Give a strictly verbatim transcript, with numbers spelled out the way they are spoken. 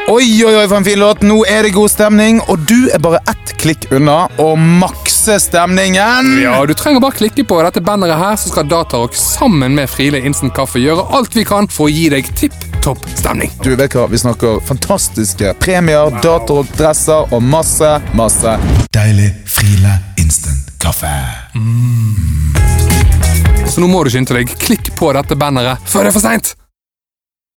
Oi, oi, oi, for en fin låt. Nå er det god stemning, og du er bare ett klikk unna å makse stemningen. Ja, du trenger bare klikke på dette banneret her, så skal Datarock sammen med Friele Instant Kaffe gjøre alt vi kan for å gi deg tipp-topp stemning. Du vet hva, vi snakker fantastiske premier, wow. Datarock-dresser og masse, masse deilig Friele Instant Kaffe. Mm. Så nå må du skynde deg. Klikk på dette banneret før det er for sent.